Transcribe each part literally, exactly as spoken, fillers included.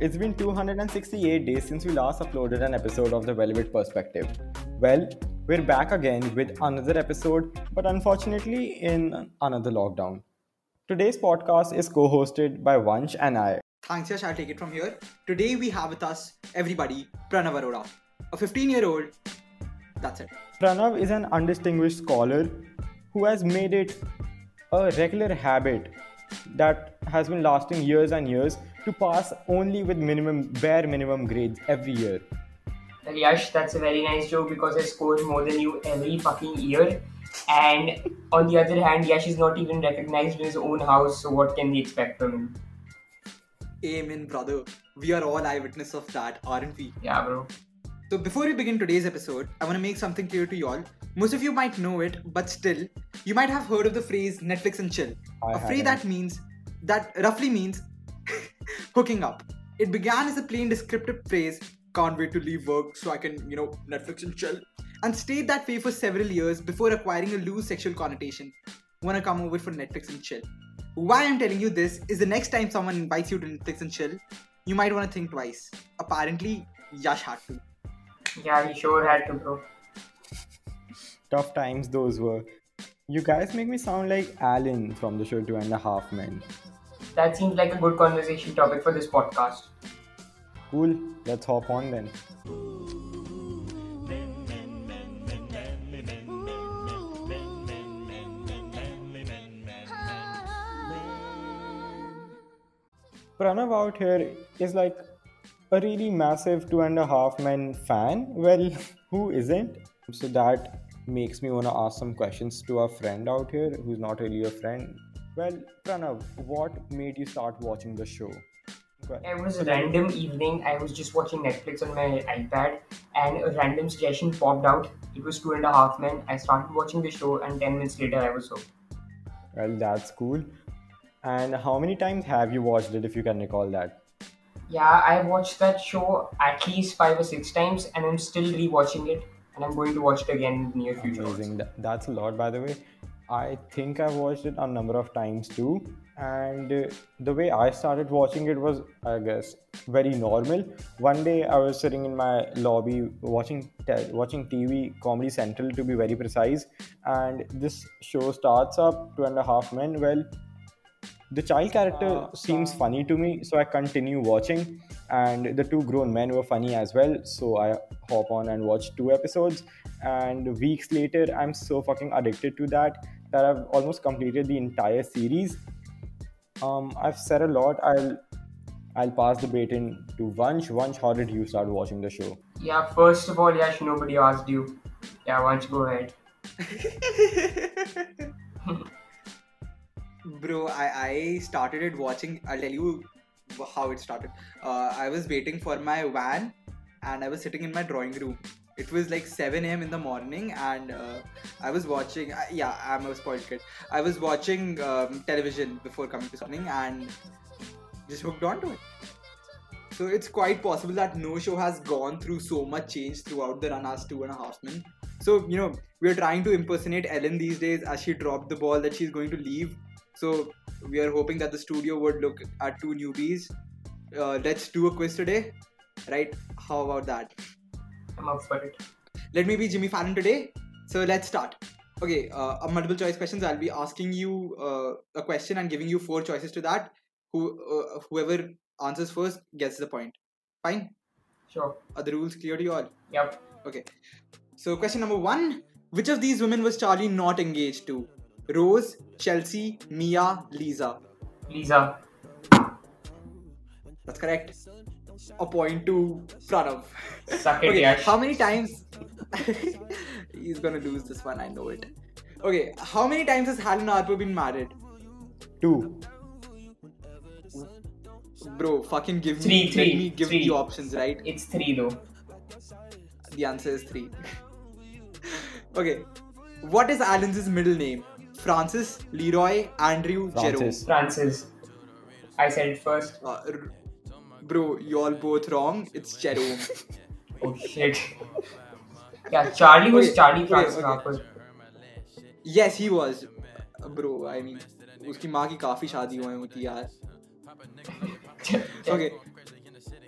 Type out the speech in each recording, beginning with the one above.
it's been two hundred sixty-eight days since we last uploaded an episode of The Velvet Perspective. Well, we're back again with another episode, but unfortunately in another lockdown. Today's podcast is co hosted by Vansh and I. Thanks, Yash. I'll take it from here. Today we have with us everybody Pranav Arora, a fifteen-year-old. That's it. Pranav is an undistinguished scholar who has made it a regular habit that has been lasting years and years to pass only with minimum bare minimum grades every year. Well, Yash, that's a very nice joke because I score more than you every fucking year. And on the other hand, Yash is not even recognized in his own house, so what can we expect from him? Amen, brother. We are all eyewitness of that, aren't we? Yeah, bro. So before we begin today's episode, I want to make something clear to you all. Most of you might know it, but still, you might have heard of the phrase Netflix and chill. I a phrase haven't. that means, that roughly means hooking up. It began as a plain descriptive phrase, can't wait to leave work so I can, you know, Netflix and chill, and stayed that way for several years before acquiring a loose sexual connotation. Wanna come over for Netflix and chill? Why I'm telling you this is the next time someone invites you to Netflix and chill, you might want to think twice. Apparently, Yash had to. Yeah, he sure had to, bro. Tough times those were. You guys make me sound like Alan from the show Two and a Half Men. That seems like a good conversation topic for this podcast. Cool, let's hop on then. Pranav out here is like a really massive Two and a Half Men fan. Well, who isn't? So that makes me want to ask some questions to our friend out here who's not really a friend. Well, Pranav, what made you start watching the show? It was a random evening. I was just watching Netflix on my iPad and a random suggestion popped out. It was Two and a Half Men. I started watching the show and ten minutes later I was hooked. Well, that's cool. And how many times have you watched it if you can recall that? Yeah, I watched that show at least five or six times and I'm still rewatching it and I'm going to watch it again in the near future. Amazing. Th- That's a lot, by the way. I think I've watched it a number of times too. And uh, the way I started watching it was, I guess, very normal. One day I was sitting in my lobby watching te- watching T V, Comedy Central to be very precise. And this show starts up, Two and a Half Men. Well, the child character seems funny to me, so I continue watching. And the two grown men were funny as well, so I hop on and watch two episodes. And weeks later, I'm so fucking addicted to that that I've almost completed the entire series. Um, I've said a lot. I'll I'll pass the baton to Vansh. Vansh, how did you start watching the show? Yeah, first of all, Yash, nobody asked you. Yeah, why don't you go ahead? Bro, I, I started it watching. I'll tell you how it started. Uh, I was waiting for my van and I was sitting in my drawing room. It was like seven a.m. in the morning and uh, I was watching. Uh, yeah, I'm a spoiled kid. I was watching um, television before coming to something and just hooked on to it. So it's quite possible that no show has gone through so much change throughout the run as Two and a Half Men. So, you know, we're trying to impersonate Ellen these days as she dropped the ball that she's going to leave. So we are hoping that the studio would look at two newbies. Uh, let's do a quiz today, right? How about that? I'm up for it. Let me be Jimmy Fallon today. So let's start. Okay, uh, a multiple choice questions. I'll be asking you uh, a question and giving you four choices to that. Who, uh, whoever answers first gets the point. Fine. Sure. Are the rules clear to you all? Yep. Okay. So question number one: which of these women was Charlie not engaged to? Rose, Chelsea, Mia, Lisa. Lisa. That's correct. A point to Pranav. Suck it, Okay, Yash. how many times? He's gonna lose this one, I know it. Okay, how many times has Helen Harper been married? Two. Bro, fucking give me, Three, let three, me give three. you options, right? It's three though. The answer is three. Okay, what is Alan's middle name? Francis, Leroy, Andrew, Francis. Francis. I said it first. Jerome. Uh, r- bro, you all both wrong. It's Jerome. Oh shit. Yeah, Charlie was Okay, Charlie okay, Francis okay. Harper. Yes, he was. Uh, bro, I mean, उसकी माँ की काफी शादी हुई होती यार. Okay.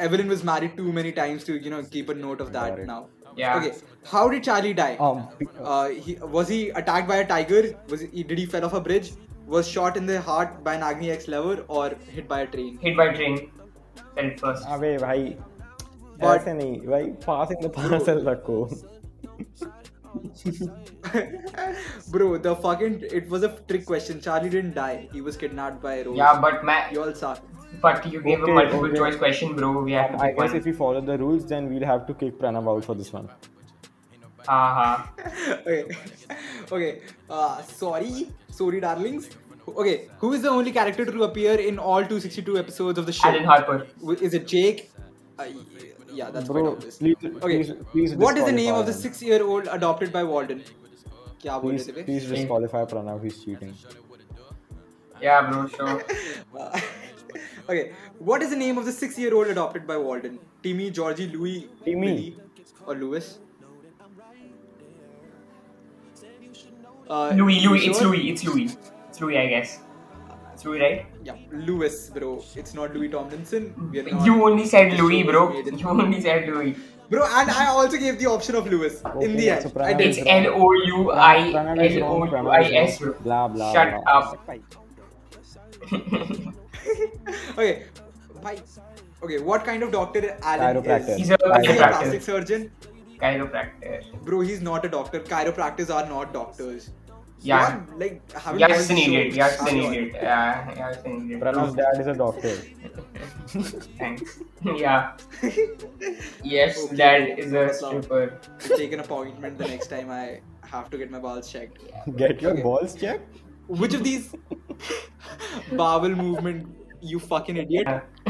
Evelyn was married too many times to, you know, keep a note of Got that it. now. Yeah. Okay, how did Charlie die? Um, pe- Uh, he was he attacked by a tiger? Was he, did he fell off a bridge? Was shot in the heart by an Agni X lever or hit by a train? Hit by train. Said it first. अबे भाई But ऐसे नहीं भाई pass in the parcel रखो. bro, the fucking it was a trick question. Charlie didn't die. He was kidnapped by Rose. Yeah, but ma- You all suck. but you gave Okay, a multiple okay. choice question, bro. We have Um, to I pick guess one. if we follow the rules, then we'll have to kick Pranav out for this one. Uh-huh. Okay, okay. Uh, sorry, sorry, darlings. Okay, who is the only character to appear in all two hundred sixty-two episodes of the show? Alan Harper. Is it Jake? Uh, yeah, that's quite Bro, obvious. please, Okay, please, please what is the name of the disqualify him. six-year-old adopted by Walden? क्या बोल Please, रहे थे बे? please disqualify Pranav. He's cheating. Yeah, bro, sure. Uh, okay, what is the name of the six-year-old adopted by Walden? Timmy, Georgie, Louis, Timmy. Billy, or Louis? Uh, Louis, you Louis, it's sure? Louis, it's Louis. It's Louis, I guess. It's Louis, right? Yeah, Louis, bro. It's not Louis Tomlinson. We are not. You only said the show Louis, was bro. made in- You only said Louis. Bro, and I also gave the option of Louis in Okay, the end. so I Pranav did. It's is wrong. L O U I Pranav is L wrong. O U Pranav I is S, bro. wrong. Blah blah. Shut blah. up. Okay, bye. Okay, what kind of doctor Alan Chiropractor. is? He's a Is he a chiropractor. plastic surgeon? Chiropractor. Bro, he's not a doctor. Chiropractors are not doctors. Yeah. You're, like having Yeah, all it's an these idiot. shows. Yeah, it's an Are you all- idiot. Yeah, yeah, it's an idiot. Pranav's dad is a doctor. Thanks. Yeah. Yes, Okay, dad bro. is a That's all. stripper. Take an appointment the next time I have to get my balls checked. Get your Okay. balls checked. Which of these bowel movement, you fucking idiot?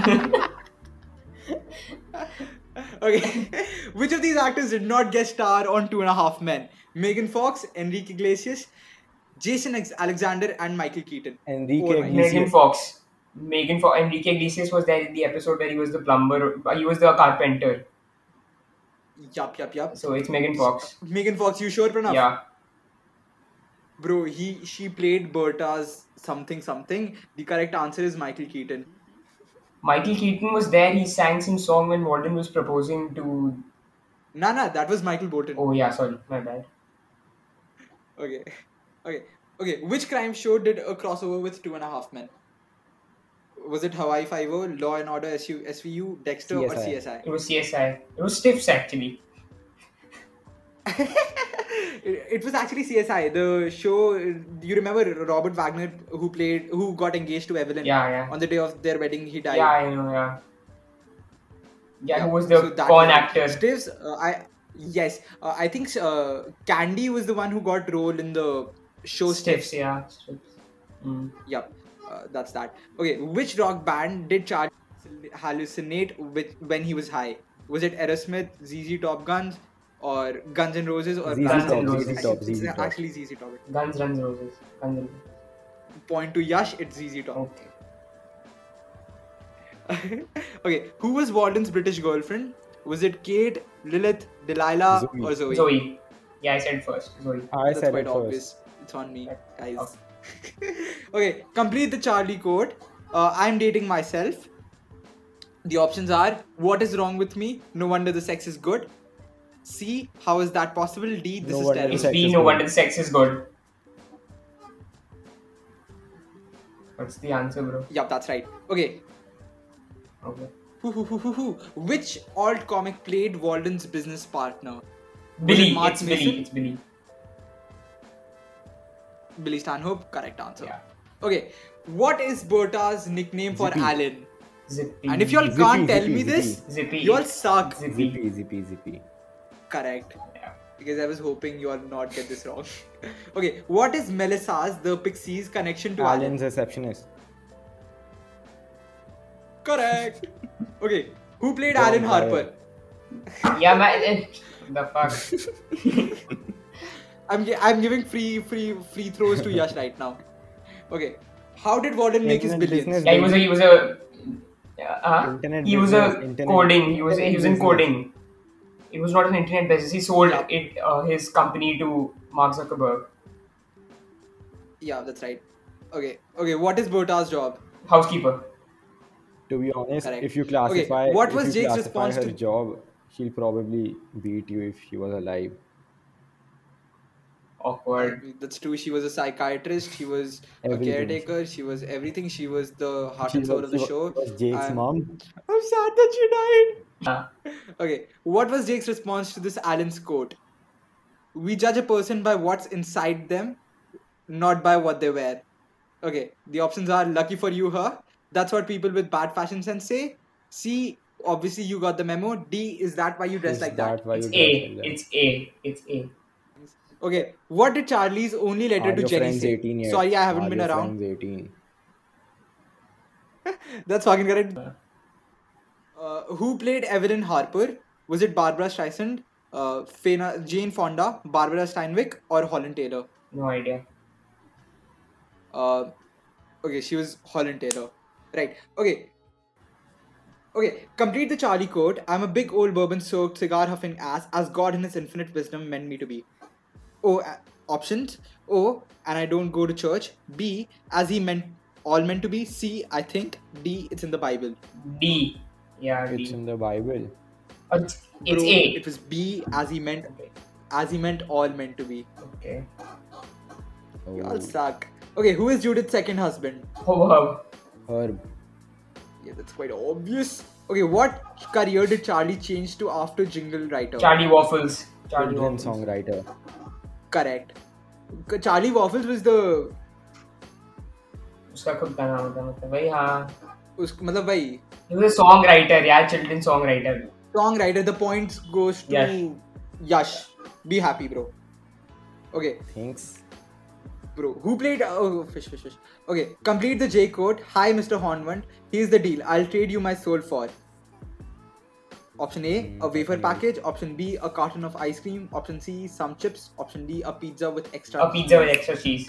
Okay. Which of these actors did not guest star on Two and a Half Men? Megan Fox, Enrique Iglesias, Jason Ex- Alexander, and Michael Keaton. Enrique Oh my God. Megan Iglesias. Fox. Megan Fox. Enrique Iglesias was there in the episode where he was the plumber. He was the carpenter. Yup, yup, yup. So it's Megan Fox. Megan Fox, you sure, Pranav? Yeah. Bro, he she played Berta's something something. The correct answer is Michael Keaton. Michael Keaton was there. He sang some song when Walden was proposing to. Nah, nah, that was Michael Bolton. Oh yeah, sorry, my bad. Okay. Okay. Okay. Which crime show did a crossover with Two and a Half Men? Was it Hawaii Five-O, Law and Order S U, S V U, Dexter, or C C S S I? It was C S I. It was Stiffs actually. it, it was actually C S I. The show. Do you remember Robert Wagner, who played, who got engaged to Evelyn? Yeah, yeah. On the day of their wedding, he died. Yeah, I know. Yeah. Yeah, Yeah, who was the so that con was it. actor? Stiffs, uh, I yes, uh, I think uh, Candy was the one who got role in the show Stiffs. Stiffs, yeah. Stiffs. Mm. Yep, uh, that's that. Okay, which rock band did Charlie hallucinate with when he was high? Was it Aerosmith, Z Z Top Guns, or Guns N' Roses, or Z Z Guns N' Top, Roses. Z Z Top, Z Z It's Top. actually Z Z Top. Guns, Guns, Roses. Guns N' Point to Yash, it's Z Z Top. Okay. Okay, who was Walden's British girlfriend? Was it Kate, Lilith, Delilah, Zoe. or Zoe? Zoe. Yeah, I said first. Zoe. I That's said quite it first. obvious. It's on me, guys. Okay. Okay, complete the Charlie code. Uh, I'm dating myself. The options are: what is wrong with me? No wonder the sex is good. C. How is that possible? D. This No is wonder the terrible. It's sex B. is No good. wonder the sex is good. What's the answer, bro? Yup, that's right. Okay. Okay. Hoo, hoo, hoo, hoo, hoo. Which alt comic played Walden's business partner? Was Billy. it Mark It's Mason? Billy. It's Billy. Billy Stanhope. Correct answer. Yeah. Okay. What is Berta's nickname for Zippy. Alan? Zippy. And if you all Zippy, can't tell Zippy, me this, Zippy. Zippy. you all suck. Zippy. Zippy, zippy, zippy. Correct. Yeah. Because I was hoping you all not get this wrong. Okay, what is Melissa's, the Pixies' connection to Alan? Alan's receptionist. Correct. Okay, who played Wrong Alan guy. Harper? Yeah, man. eh, The fuck. I'm gi- I'm giving free free free throws to Yash right now. Okay, how did Warden make his Internet billions? business. Yeah, he was a. He was a. Uh, Internet he was business, a internet- coding. He was. He was in business. coding. It was not an internet business. He sold Yeah. it. Uh, his company to Mark Zuckerberg. Yeah, that's right. Okay, okay, what is Berta's job? Housekeeper. To be honest, Correct. if you Okay, classify what if was you Jake's classify response her to? job, she'll probably beat you if she was alive. Uh, Awkward. that's true. She was a psychiatrist. She was a Everything. caretaker. She was everything. She was the heart She and soul was of she the was, she show. was Jake's I'm, mom. I'm sad that she died. Yeah. Okay, what was Jake's response to this Allen's quote? We judge a person by what's inside them, not by what they wear. Okay, the options are lucky for you, her. That's what people with bad fashion sense say. C, obviously you got the memo. D, is that why you dress Is like that? that why It's you dress A. like that? It's A. It's A. Okay, what did Charlie's only letter Are to your Jenny friends say? eighteen yet? Sorry, I haven't Are been your around. friends eighteen? That's fucking correct. Uh, who played Evelyn Harper? Was it Barbara Streisand, uh, Fana, Jane Fonda, Barbara Steinwick, or Holland Taylor? No idea. Uh, okay, she was Holland Taylor. Right. Okay. Okay. Complete the Charlie quote. I'm a big old bourbon-soaked cigar-huffing ass, as God in His infinite wisdom meant me to be. O uh, options. O, and I don't go to church. B, as He meant all meant to be. C, I think. D, it's in the Bible. D. Yeah, It's D. in the Bible. Oh, it's, it's Bro, it A. was B, as He meant Okay. as He meant all meant to be. Okay. Y'all Oh, suck. Okay, who is Judith's second husband? Oh, wow. Herb. Yeah, that's quite obvious. Okay, what career did Charlie change to after Jingle Writer? Charlie Waffles. Charlie Children Waffles. songwriter. Correct. C- Charlie Waffles was the उसका खुद का नाम था मतलब भाई हाँ. उस मतलब भाई He was a songwriter, yeah, children's songwriter. songwriter. The points goes to Yash. Yash. Be happy, bro. Okay, Thanks. bro. Who played? Oh, fish, fish, fish. Okay, complete the J quote. Hi, Mister Hornwant. Here's the deal. I'll trade you my soul for. Option A, a wafer okay. package. Option B, a carton of ice cream. Option C, some chips. Option D, a pizza with extra. A pizza with extra cheese.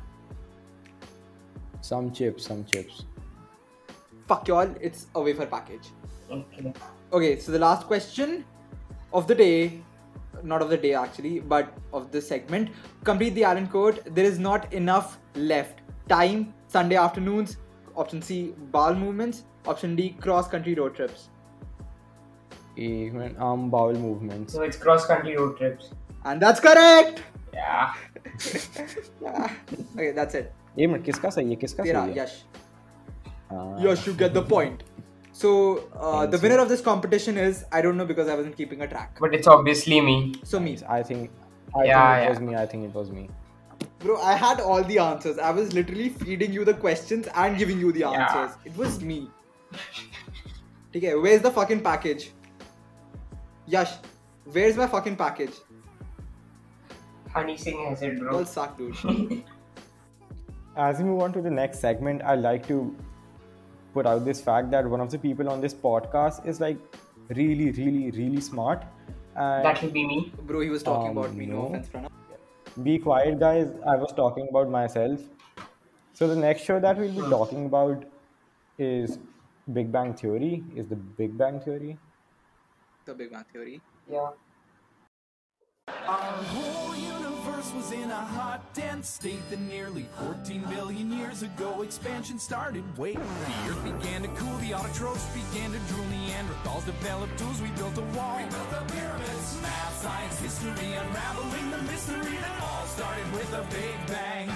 Some chips, some chips. Fuck y'all. It's a wafer package. Okay. Okay, so the last question of the day, not of the day actually, but of this segment. Complete the Allen quote. There is not enough left. Time, Sunday afternoons. Option C, bowel movements. Option D, cross country road trips. एक minute arm bowel movements. So it's cross country road trips. And that's correct! Yeah. Yeah. Okay, that's it. एक minute किसका सही है किसका Tera, सही है? Yash. हाँ. Yash, you get the point. So, uh, the Thanks, winner man. of this competition is, I don't know because I wasn't keeping a track. But it's obviously me. So, me. I think I Yeah, think it yeah. was me. I think it was me. Bro, I had all the answers. I was literally feeding you the questions and giving you the Yeah. answers. It was me. Okay, where's the fucking package? Yash, where's my fucking package? Honey Singh has it, You bro. all suck, dude. As we move on to the next segment, I'd like to put out this fact that one of the people on this podcast is like really, really, really smart. And That will be me. Bro, he was talking Um, about me. No no. offense, Pranav. be quiet, guys. I was talking about myself. So the next show that we'll be talking about is Big Bang Theory. Is the Big Bang Theory? The Big Bang Theory. Yeah. Our whole universe was in a hot, dense state that nearly fourteen billion years ago expansion started. Wait, the earth began to cool, the autotrophs began to drool, Neanderthals developed tools, we built a wall. We built the pyramids, math, science, history, unraveling the mystery that all started with a Big Bang.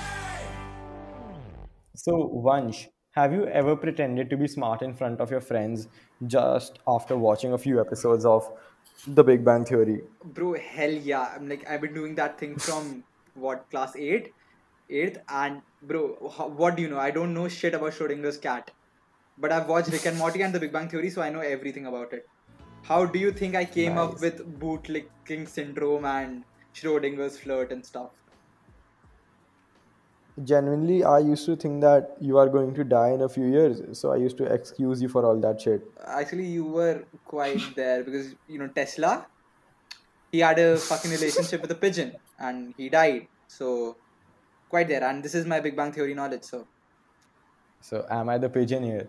So, Vansh, have you ever pretended to be smart in front of your friends just after watching a few episodes of The Big Bang Theory? Bro, hell yeah. I'm like, I've been doing that thing from what, class eight? eighth, and bro, ho- what do you know? I don't know shit about Schrodinger's cat. But I've watched Rick and Morty and The Big Bang Theory, so I know everything about it. How do you think I came up Nice. with bootlicking syndrome and Schrodinger's flirt and stuff? Genuinely, I used to think that you are going to die in a few years, so I used to excuse you for all that shit. Actually, you were quite there because, you know, Tesla, he had a fucking relationship with a pigeon and he died. So, quite there. And this is my Big Bang Theory knowledge, so. So, am I the pigeon here?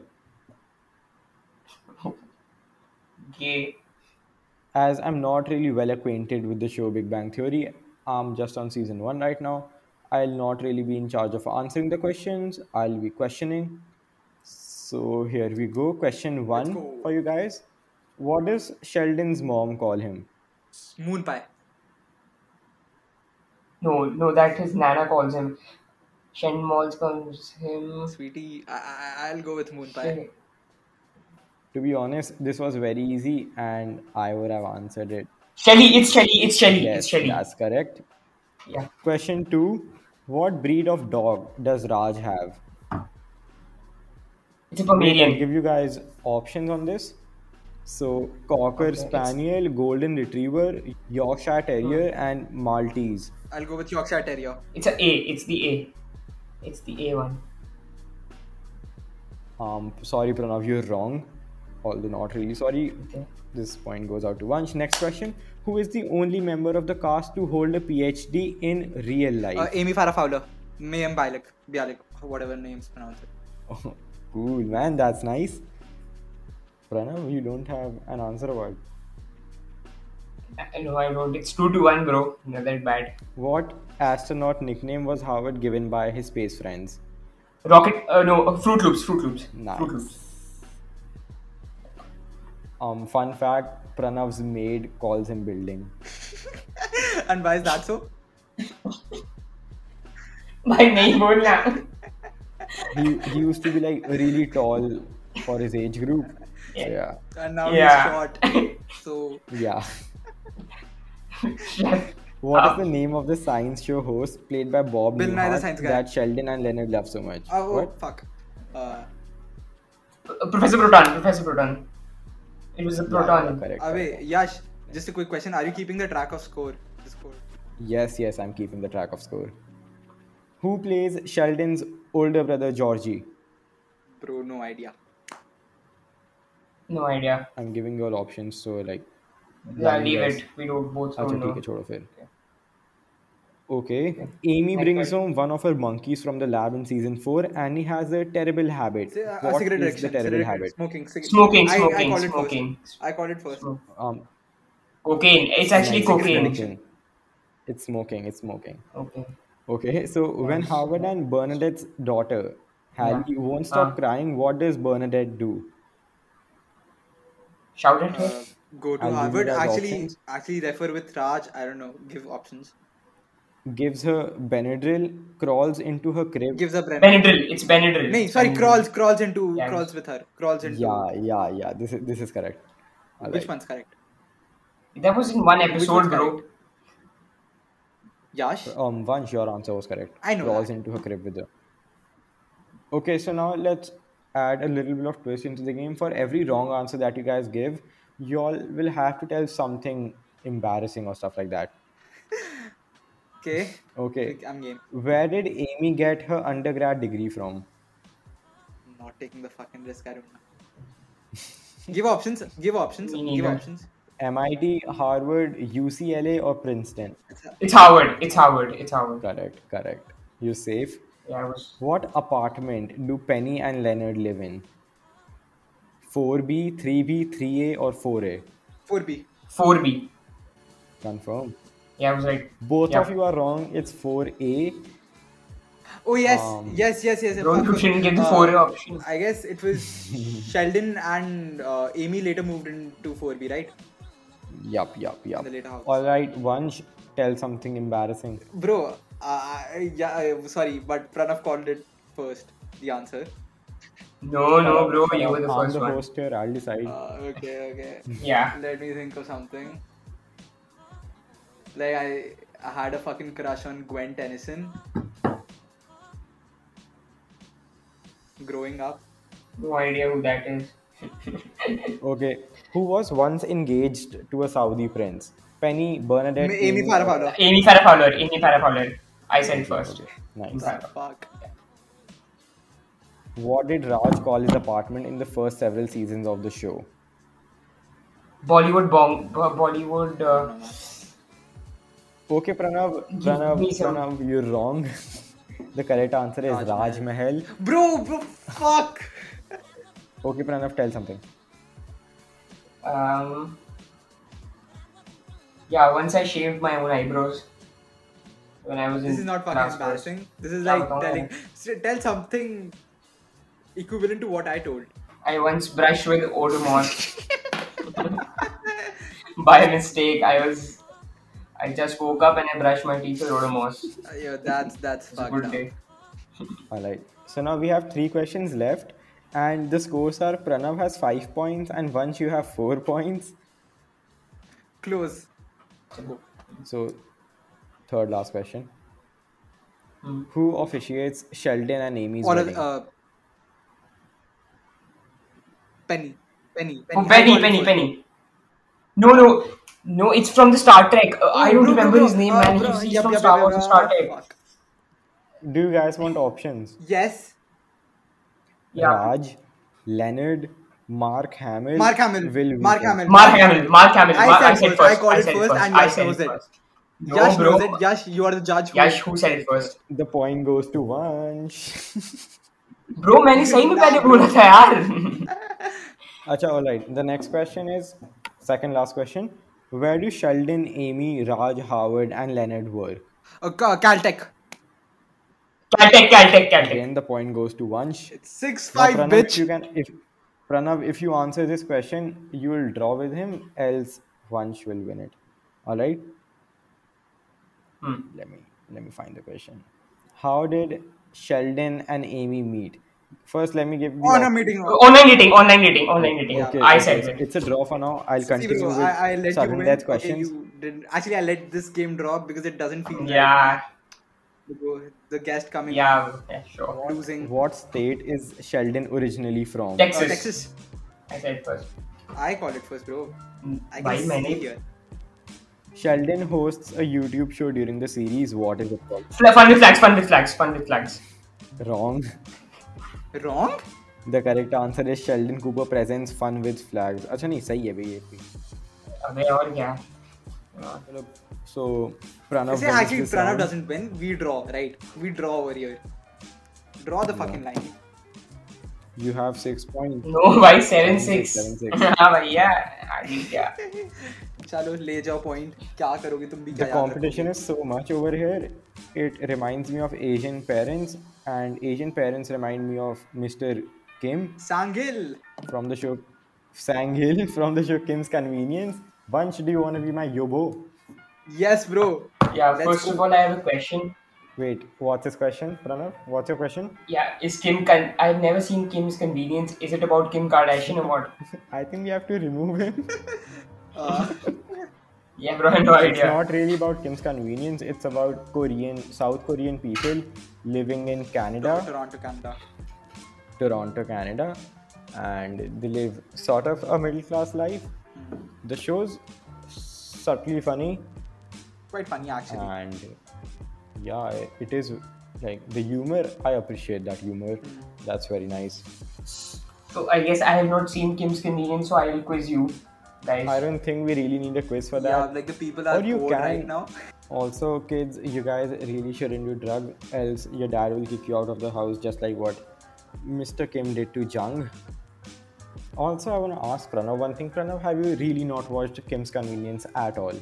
Gay. As I'm not really well acquainted with the show Big Bang Theory, I'm just on season one right now. I'll not really be in charge of answering the questions, I'll be questioning. So here we go. Question Let's one go. for you guys. What does Sheldon's mom call him? Moon pie. No, no, that his Nana calls him. Shen Malls calls him. Sweetie, I, I, I'll go with moon pie. Shit. To be honest, this was very easy and I would have answered it. Shelly, it's Shelly, it's Shelly, Yes, it's Shelly. that's correct. Yeah. Question two. What breed of dog does Raj have? It's a I'll Pomeranian. give you guys options on this. So, Cocker Okay, it's- Spaniel, Golden Retriever, Yorkshire Terrier, and Maltese. I'll go with Yorkshire Terrier. It's a A, it's the A. It's the A one. Um, sorry, Pranav, you're wrong. Although not really sorry. Okay. This point goes out to Vansh. Next question. Who is the only member of the cast to hold a PhD in real life? Uh, Amy Farrah Fowler. Mayim Bialik. Bialik. Whatever names pronounce it. Oh, cool, man. That's nice. Pranav, you don't have an answer about I know I wrote it's two to one, bro. Not that bad. what astronaut nickname was Howard given by his space friends? Rocket, uh, no, uh, Fruit Loops, Fruit Loops. Nice. Fruit Loops. Um, fun fact: Pranav's maid calls him building. And why is that so? भाई नहीं बोलना. He he used to be like really tall for his age group. So, Yeah. yeah, And now Yeah. he's short. So, yeah. Shut What is up. the name of the science show host played by Bob Bill Nye the Newhart Science Guy. that Sheldon and Leonard love so much? oh, oh What? fuck. Uh, Uh, Professor Proton, Professor Proton. It was a Yeah, Proton. correct. uh, correct. wait, Yash, just a quick question. Are you keeping the track of score? The score. Yes, yes, I'm keeping the track of score. Who plays Sheldon's older brother Georgie? Bro, no idea. No idea. I'm giving you all options, so like. Yeah, blind leave guess. it. We don't both अच्छा don't ठीक know. है छोड़ो फिर. Okay. Amy Next brings question. home one of her monkeys from the lab in season four, and he has a terrible habit. Say, uh, What a cigarette is addiction. the terrible cigarette habit? Smoking. Cig- Smoking, I, I smoking, called it smoking. first. I called it first. Smoke. Um, Cocaine. It's actually nice, it's cocaine. smoking. It's smoking. It's smoking. Okay. Okay. So when Nice. Howard and Bernadette's daughter Hallie won't stop Uh. crying, what does Bernadette do? Shout at her. Uh, go to I'll give you Harvard. guys Actually, options. actually refer with Raj. I don't know. Give options. Gives her Benadryl, crawls into her crib. Gives a Brennan. Benadryl. It's Benadryl. No, sorry. And- Crawls. Crawls into. Yeah. Crawls with her. Crawls into. Yeah, yeah, yeah. This is this is correct. All Which right. one's correct? That was in one Which episode, one's bro. correct? Yash. Um, Vansh, your answer was correct. I know Crawls that. into her crib with her. Okay, so now let's add a little bit of twist into the game. For every wrong answer that you guys give, you all will have to tell something embarrassing or stuff like that. Okay. Okay. I'm game. Where did Amy get her undergrad degree from? I'm not taking the fucking risk. I don't know. Give options. Give options. Me Give neither. options. M I T, Harvard, U C L A, or Princeton? It's Howard. It's Howard. It's Howard. Correct, correct. You safe? Yeah, I was. What apartment do Penny and Leonard live in? four B, three B, three A, or four A? four B. four B. Confirm. Yeah, I was right. Both Yeah. of you are wrong. It's four A. Oh yes, Um, yes, yes, yes. Bro, fuck, you fuck. shouldn't give the Uh, four options. I guess it was Sheldon and uh, Amy later moved into four B, right? Yup, yup, In yup. the later house. All right, Vansh, tell something embarrassing. Bro, uh, yeah, uh, sorry, but Pranav called it first. The answer. No, no, bro. You were the I'm first the one. host here. I'll decide. Uh, okay, okay. Yeah. Let me think of something. Like I, I had a fucking crush on Gwen Tennyson. Growing up. No idea who that is. Okay, who was once engaged to a Saudi prince? Penny, Bernadette, Amy Farrah Fowler. Amy Farrah Fowler. Amy Farrah Fowler. I said it first. Okay, nice. Yeah. Fuck. What did Raj call his apartment in the first several seasons of the show? Bollywood bong. Bo- Bollywood. Uh, Okay, Pranav, Give Pranav, me some- Pranav, you're wrong. The correct answer is Raj Raj Mahal. Bro, bro, fuck. Okay, Pranav, tell something. um. Yeah, once I shaved my own eyebrows. When I was in This is not fucking class first. embarrassing. This is Yeah, like but don't telling. know. s- Tell something equivalent to what I told. I once brushed with Odomos by mistake. I was I just woke up and I brushed my teeth with Odomos. Uh, yeah, that's that's It was a fucked good up. day. All right. So now we have three questions left, and the scores are Pranav has five points, and Vansh you have four points. Close. So, third last question: Hmm. Who officiates Sheldon and Amy's All of wedding? uh, Penny, Penny, Oh, Penny. I Penny, call it Penny, first, bro. Penny. No, no, no. It's from the Star Trek. Uh, I Oh, don't bro, bro, remember bro. his name, Uh, man. bro. He's, he's Yup, from yup, yup, Star yup. Wars and Star Uh, Trek. fuck. Do you guys want options? Yes. Yeah, Raj, Leonard, Mark Hamill, Mark Hamill. Will Mark Wheaton. Hamill. Mark Mark Hamill. Hamill. Mark Hamill. I Mark, I said said first. I first. called I it said it first, first. and I Yash said knows it it. first. No, Yash knows bro. it. Yash, you are the judge. Who Yash, who said it first? The point goes to Vansh. Bro, मैंने सही में Nah, पहले bro. बोला था यार. Acha, all right. The next question is second last question. Where do Sheldon, Amy, Raj, Howard, and Leonard work? Uh, Ca- Caltech. Caltech, Caltech, Caltech. Again, the point goes to Vansh. It's six Now, five, Pranav, if bitch. you can, if Pranav, if you answer this question, you will draw with him. Else, Vansh will win it. All right. Hmm. Let me let me find the question. How did Sheldon and Amy meet? First, let me give the On a options. meeting. Online dating, online dating, online dating. Yeah. Okay, I okay. said So it. it's a draw for now. I'll See, bro. continue with I, I let you sudden win. death Okay, questions. you didn't. Actually, I let this game drop because it doesn't feel right. Yeah, The the guest coming on, yeah, yeah, sure. What, losing. what state is Sheldon originally from? Uh, Texas. Texas. I said first. I call it first, bro. I can Why see मैंने here. Sheldon hosts a YouTube show during the series. What is it called? Fla- fun with flags, fun with flags, fun with flags. Wrong. Wrong? The correct answer is Sheldon Cooper presents Fun with Flags. अच्छा नहीं सही है भाई ये भी. अबे और क्या? चलो, So Pranav See, wins actually, this Pranav round. doesn't win. We draw, right? We draw over here. Draw the fucking line. You have six points. No, भाई seven Seven, six. six, seven, six. हाँ भैया, आगे क्या? चलो ले जाओ point. क्या करोगे तुम भी The क्या याद competition रखोगे? is so much over here. It reminds me of Asian parents, and Asian parents remind me of Mister Kim Sangil. from the show Sangil from the show Kim's Convenience. Bunch, do you want to be my yobo? Yes, bro. Yeah, Let's first go. of all, I have a question. Wait, what's his question, Pranav? What's your question? Yeah, is Kim? Con- I've never seen Kim's Convenience. Is it about Kim Kardashian or what? I think we have to remove him. Uh, Yeah, bro, I have no It's idea. not really about Kim's Convenience. It's about Korean, South Korean people living in Canada, Toronto, Canada. Toronto, Canada, and they live sort of a middle class life. The show's subtly funny, Quite funny actually. and yeah, it is like the humor. I appreciate that humor. That's very nice. So I guess I have not seen Kim's Convenience, so I will quiz you, guys. I don't think we really need a quiz for Yeah, that. like the people are Or you bored can- right now. Also, kids, you guys really shouldn't do drug, else your dad will kick you out of the house, just like what Mister Kim did to Jung. Also, I want to ask Pranav one thing. Pranav, have you really not watched Kim's Convenience at all?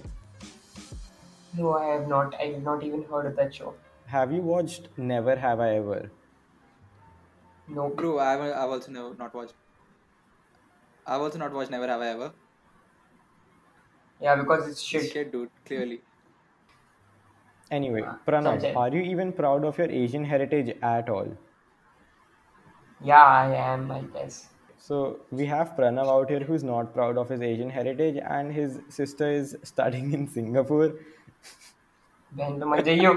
No, I have not. I have not even heard of that show. Have you watched Never Have I Ever? No. Bro, I've, I've also never not watched. I've also not watched Never Have I Ever. Yeah, because it's shit. Shit, dude. Clearly. Anyway, Ah, Pranav, sunset. are you even proud of your Asian heritage at all? Yeah, I am, I guess. So we have Pranav out here who's not proud of his Asian heritage, and his sister is studying in Singapore. बहन तो मर जाइयो.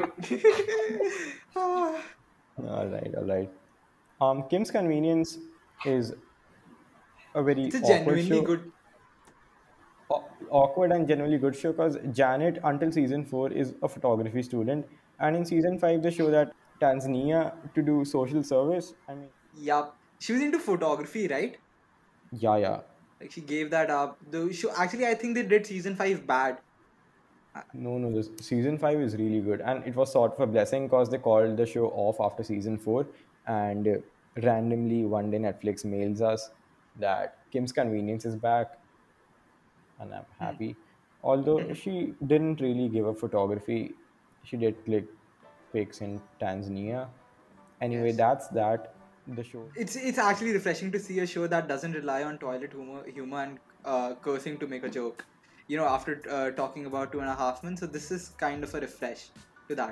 All right, all right. Um, Kim's Convenience is a very It's a awkward genuinely show. good. Aw- awkward and generally good show because Janet, until season four, is a photography student, and in season five, they show that Tanzania to do social service. I mean, Yup. She was into photography, right? yeah, yeah. Like she gave that up. The show actually, I think they did season five bad. No, no, this season five is really good, and it was sort of a blessing because they called the show off after season four, and uh, randomly one day Netflix mails us that Kim's Convenience is back, and I'm happy. Although she didn't really give up photography, she did click pics in Tanzania. Anyway, Yes. that's that. the show. It's it's actually refreshing to see a show that doesn't rely on toilet humor, humor and uh, cursing to make a joke. You know, after uh, talking about Two and a Half Men, so this is kind of a refresh to that.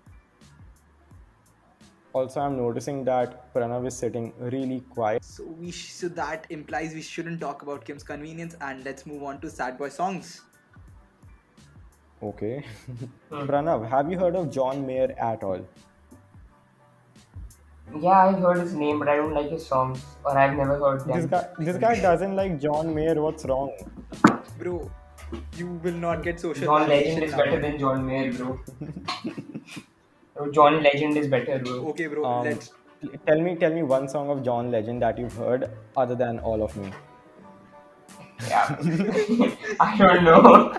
Also, I'm noticing that Pranav is sitting really quiet. So we sh- so that implies we shouldn't talk about Kim's Convenience, and let's move on to sad boy songs. Okay. Pranav, have you heard of John Mayer at all? Yeah, I've heard his name, but I don't like his songs, or I've never heard This them. guy, this guy doesn't like John Mayer. What's wrong? Bro, you will not get social John validation Legend is now. better than John Mayer, bro. Bro, John Legend is better, bro. Okay, bro, Um, let's. tell me, tell me one song of John Legend that you've heard other than All of Me. Yeah. I don't know.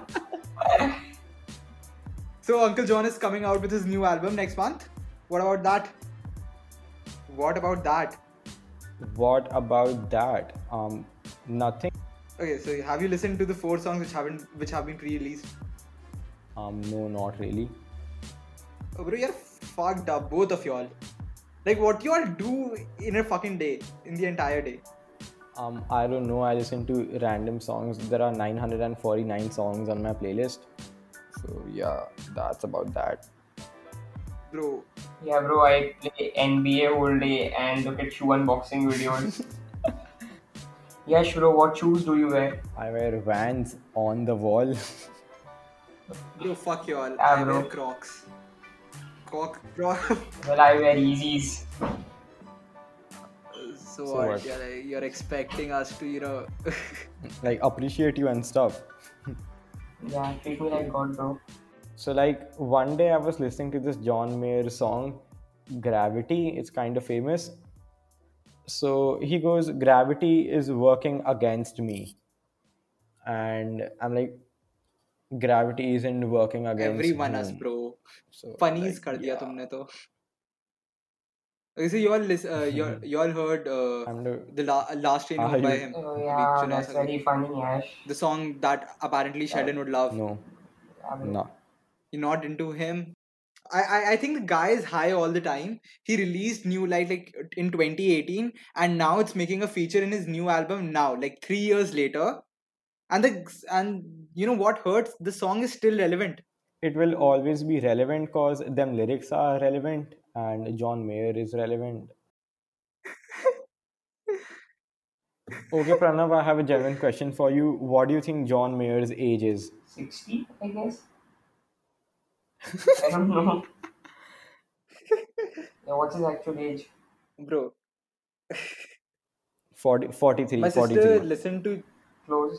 So Uncle John is coming out with his new album next month. What about that? What about that? What about that? Um, nothing. Okay, so have you listened to the four songs which haven't which have been pre-released? Um, no, not really. Oh, bro, you're fucked up, both of y'all. Like, what you all do in a fucking day, in the entire day? Um, I don't know. I listen to random songs. There are nine hundred forty-nine songs on my playlist. So yeah, that's about that. Bro, Yeah, bro, I play N B A whole day and look at shoe unboxing videos. Yeah, Shuro, what shoes do you wear? I wear Vans on the wall. bro, fuck y'all. Ah, I bro. wear Crocs. Croc, Croc. Well, I wear Yeezys. so, So what? what? You're, like- you're expecting us to, you know. Like appreciate you and stuff. Yeah, treat me like God, bro. So like one day I was listening to this John Mayer song, Gravity. It's kind of famous. So he goes, gravity is working against me. And I'm like, gravity isn't working against Everyone us, whom? bro. So Funnies like, kar diya yeah. tumne to. Okay, so you all, lis- uh, you all, you all heard uh, I'm the- the la- last train Are home by you- him. Oh, Abhi yeah, Chunau that's Sangeet. very funny, Ash. The song that apparently Sheldon would love. No, Yeah, bro. no. You're not into him. I, I I think the guy is high all the time. He released New Light like in twenty eighteen, and now it's making a feature in his new album now, like three years later. And the and you know what hurts? The song is still relevant. It will always be relevant because them lyrics are relevant and John Mayer is relevant. Okay, Pranav, I have a genuine question for you. What do you think John Mayer's age is? sixty, I guess? I don't know. Yeah, what's his actual age? Bro, forty, forty-three, my sister forty-three. listened to Close.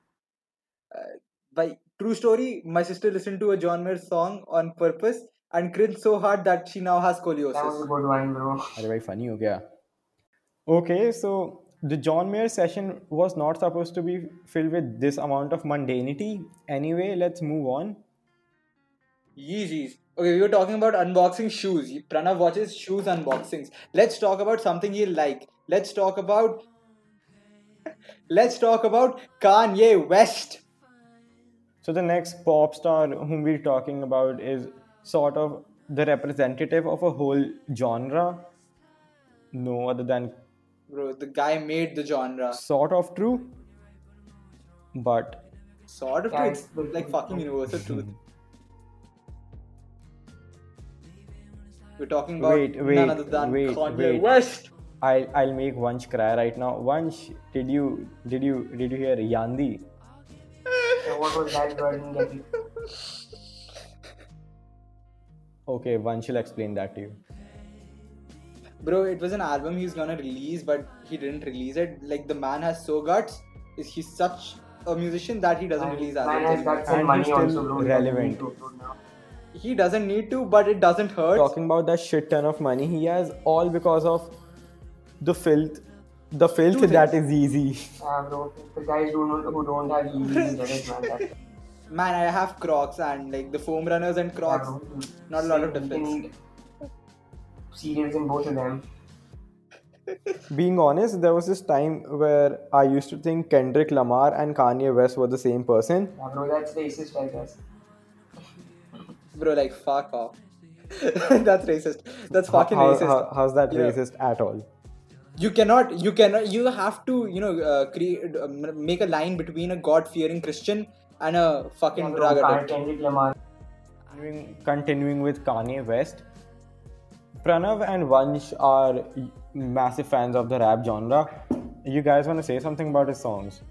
by true story. My sister listened to a John Mayer song on purpose and cringed so hard that she now has That was a scoliosis. good one, bro. Are very funny हो गया? Okay, so the John Mayer session was not supposed to be filled with this amount of mundanity. Anyway, let's move on. Yeezys. Okay, we were talking about unboxing shoes. Pranav watches shoes unboxings. Let's talk about something you like. Let's talk about. Let's talk about Kanye West. So the next pop star whom we're talking about is sort of the representative of a whole genre. No other than Bro, the guy made the genre. sort of true, but Sort of Yeah, true. It's it's- like fucking universal truth. We're talking about Wait, none wait, other than wait, Kanye wait. West. I'll I'll make Vansh cry right now. Vansh, did you did you did you hear Yandi? Yeah, what was that, bro? I didn't get it. Okay, Vansh will explain that to you. Bro, it was an album he was gonna release, but he didn't release it. Like, the man has so guts. Is He's such a musician that he doesn't release Man albums has anymore. got some And money he's still also, bro. He doesn't relevant. need to upload now. He doesn't need to, but it doesn't hurt. Talking about that shit ton of money he has, all because of the filth, the filth Two that things. is easy. Yeah, bro. The guys who don't, who don't have Yeezys, get it, man. That's, Man, I have Crocs, and like the foam runners and Crocs, yeah, bro. not a lot of You can difference. eat cereals in both of them. Being honest, there was this time where I used to think Kendrick Lamar and Kanye West were the same person. Yeah, bro, that's racist, I guess. Bro, like, fuck off. That's racist. That's fucking How- racist. how- how's that Yeah. racist at all? you cannot you cannot you have to you know uh, create uh, make a line between a god-fearing Christian and a fucking Yeah, bro, drug Car- addict. Kendrick Lamar. Continuing, continuing with Kanye West, Pranav and Vansh are massive fans of the rap genre. You guys want to say something about his songs?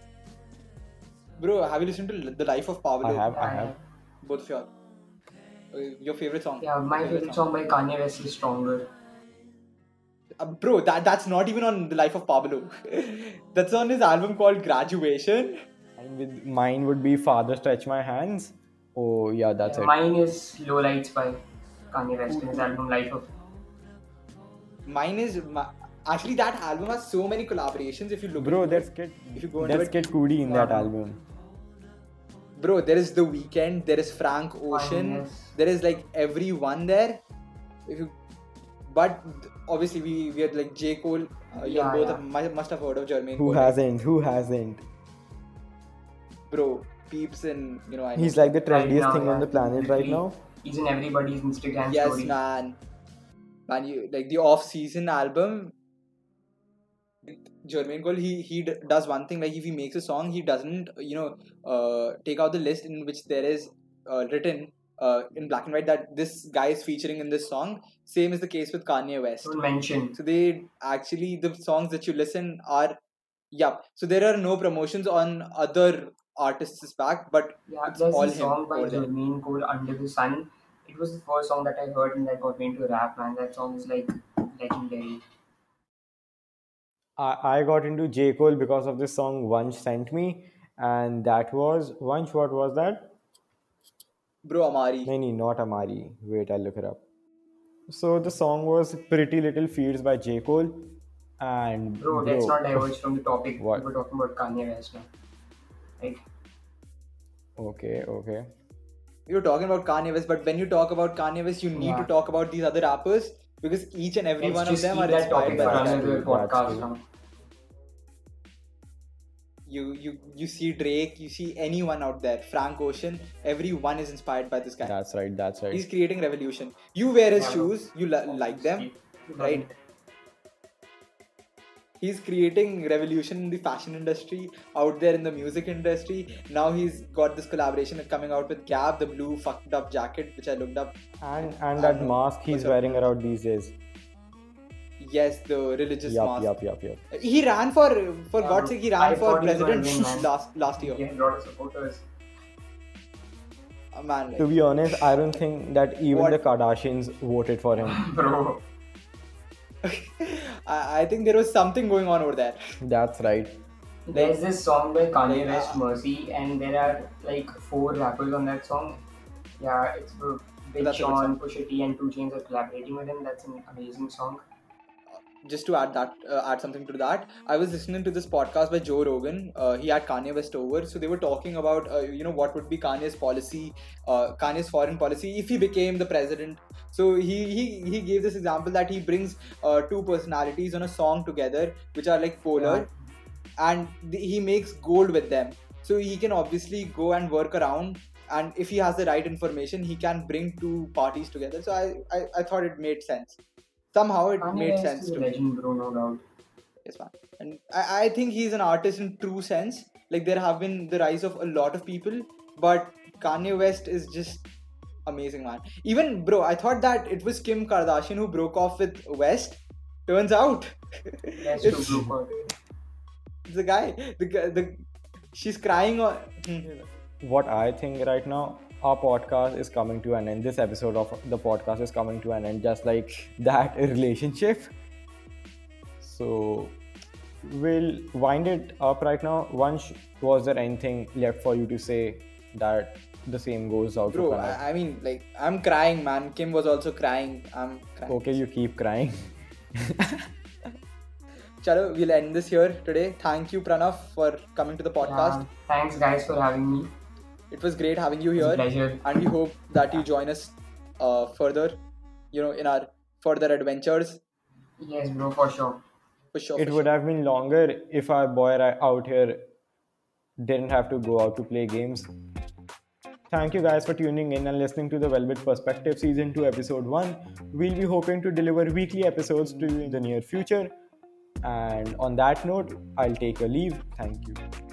Bro, have you listened to The Life of Pablo? I have, I Yeah, have. Both of y'all. Uh, your favorite song? Yeah, my favorite song by Kanye West is Stronger. Uh, bro, that that's not even on The Life of Pablo. That's on his album called Graduation. Mine, with, mine would be Father Stretch My Hands. Oh, yeah, that's Yeah, it. mine is Low Lights by Kanye West in his album Life of. Mine is ma- actually that album has so many collaborations. If you look, Bro, into there's it. Kid, If you go into there's it- Kid Cudi in Yeah, that bro. album. Bro, there is The Weeknd, there is Frank Ocean, yes. there is like everyone there. If you, but obviously we we had like J Cole. Uh, you Yeah, both yeah. have, mu- must have heard of Jermaine Who Cole, right? hasn't? Who hasn't? Bro, peeps and you know I know. He's like the Right trendiest now, thing on yeah, the planet right literally, now. He's in everybody's Instagram Yes, story. man. Man, you like the off-season album. Jermaine Cole, he he d- does one thing, like if he makes a song, he doesn't you know uh, take out the list in which there is uh, written uh, in black and white that this guy is featuring in this song. Same is the case with Kanye West. Don't mention. So they actually the songs that you listen are yup. So there are no promotions on other artists' back, but Yeah, it's there's all this him song by over there. Jermaine Cole, Under the Sun. It was the first song that I heard and that got me into rap, man. That song is like legendary. I, I got into J. Cole because of this song Vansh sent me, and that was Vansh. What was that? Bro, Amari. No, no, not Amari. Wait, I'll look it up. So the song was Pretty Little Fears by J. Cole, and Bro, let's not diverge from the topic. What? We were talking about Kanye West now. Right? Okay, okay. You're talking about Kanye West, but when you talk about Kanye West, you need Yeah. to talk about these other rappers because each and every Let's one of just them keep are that inspired topic by for this guy. another That's podcast true. now. You you you see Drake, you see anyone out there, Frank Ocean, everyone is inspired by this guy. That's right. That's right. He's creating revolution. You wear his Yeah, shoes, you li- like them, Obviously. right? He's creating revolution in the fashion industry, out there in the music industry. Now he's got this collaboration coming out with Gap, the blue fucked up jacket, which I looked up. And and that I know. mask he's What's up? wearing around these days. Yes, the religious Yup, mask. yup, yup, yup. He ran for, for Yeah, God's bro. sake, he I ran for thought he was gonna president win, man. last last year. He had a lot of supporters. Uh, man, To like, be honest, I don't think that even What? the Kardashians voted for him. Bro. I, I think there was something going on over there. That's right. There's this song by Kanye Like, West, uh, Mercy, and there are like four rappers on that song. Yeah, it's uh, Big That's a good Sean, Pusha T, and Two Chainz are collaborating with him. That's an amazing song. Just to add that, uh, add something to that, I was listening to this podcast by Joe Rogan. Uh, he had Kanye West over, so they were talking about, uh, you know, what would be Kanye's policy, uh, Kanye's foreign policy if he became the president. So he he he gave this example that he brings uh, two personalities on a song together, which are like polar, and th- he makes gold with them. So he can obviously go and work around, and if he has the right information, he can bring two parties together. So I I, I thought it made sense. Somehow it Kanye made West sense is a to me. legend, bro, no doubt. Yes, man. And I, I think he's an artist in true sense. Like there have been the rise of a lot of people, but Kanye West is just amazing, man. Even bro, I thought that it was Kim Kardashian who broke off with West. Turns out, That's it's, true, bro. it's the guy. The guy- the she's crying on. Hmm. What I think right now, our podcast is coming to an end. This episode of the podcast is coming to an end, just like that relationship. So we'll wind it up right now. Once, was there anything left for you to say that the same goes out Bro, to Pranav? I, I mean, like I'm crying, man. Kim was also crying. I'm crying. Okay, you keep crying. Chalo, we'll end this here today. Thank you, Pranav, for coming to the podcast. Yeah, thanks, guys, for having me. It was great having you It's a here. pleasure. And we hope that you join us uh, further, you know, in our further adventures. Yes, bro, for sure. For sure. It for would sure. have been longer if our boy ri- out here didn't have to go out to play games. Thank you guys for tuning in and listening to the Velvet Perspective Season two Episode one. We'll be hoping to deliver weekly episodes to you in the near future. And on that note, I'll take a leave. Thank you.